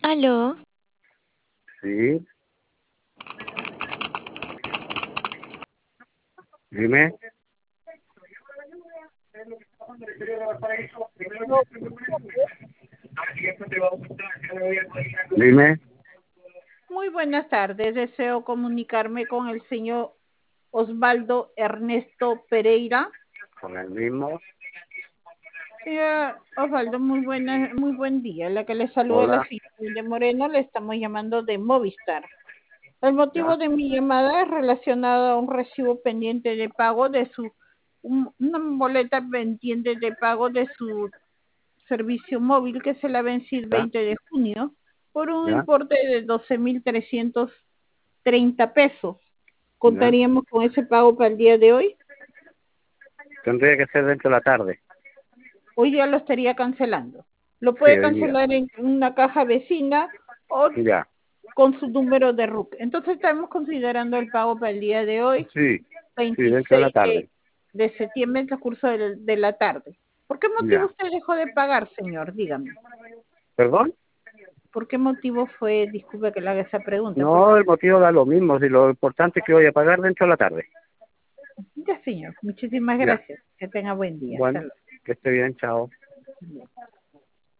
Aló, Sí, dime, No, dime, muy buenas tardes. Deseo comunicarme con el señor Osvaldo Ernesto Pereira. con el mismo. Señor Osvaldo, muy buen día. La que le saluda la Hola, señora de Moreno, le estamos llamando de Movistar. El motivo ya, de mi llamada es relacionado a un recibo pendiente de pago de una boleta pendiente de pago de su servicio móvil que se la vence el ya, 20 de junio por un ya, importe de 12.330 pesos. ya. ¿Contaríamos con ese pago para el día de hoy? Tendría que ser dentro de la tarde. Hoy ya lo estaría cancelando. Lo Sí, puede hoy día. cancelar en una caja vecina o Ya, con su número de RUC. Entonces estamos considerando el pago para el día de hoy, sí, sí, dentro de la 26 tarde. de septiembre, en el transcurso de la tarde. ¿Por qué motivo Ya. usted dejó de pagar, señor? Dígame. ¿Perdón? ¿Por qué motivo fue, disculpe que le haga esa pregunta, No, el motivo da lo mismo. Si lo importante es que voy a pagar dentro de la tarde. ya señor, muchísimas Ya. gracias, que tenga buen día, hasta Bueno, que esté bien, chao. luego.